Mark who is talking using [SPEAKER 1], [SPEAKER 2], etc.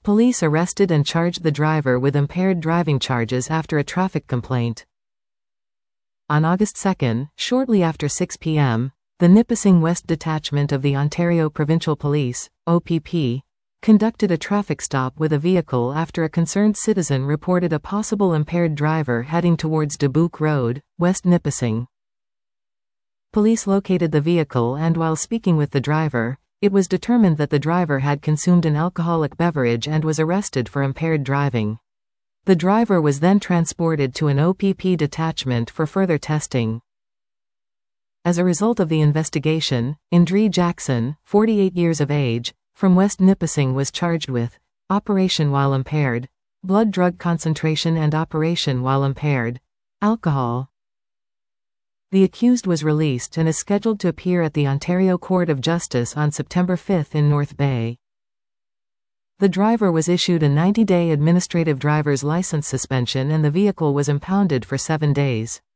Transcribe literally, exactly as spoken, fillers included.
[SPEAKER 1] Police arrested and charged the driver with impaired driving charges after a traffic complaint. On August second, shortly after six p m, the Nipissing West Detachment of the Ontario Provincial Police, O P P, conducted a traffic stop with a vehicle after a concerned citizen reported a possible impaired driver heading towards Dubuque Road, West Nipissing. Police located the vehicle, and while speaking with the driver, it was determined that the driver had consumed an alcoholic beverage and was arrested for impaired driving. The driver was then transported to an O P P detachment for further testing. As a result of the investigation, Indree Jackson, forty-eight years of age, from West Nipissing was charged with operation while impaired, blood drug concentration and operation while impaired, alcohol. The accused was released and is scheduled to appear at the Ontario Court of Justice on September fifth in North Bay. The driver was issued a ninety-day administrative driver's license suspension and the vehicle was impounded for seven days.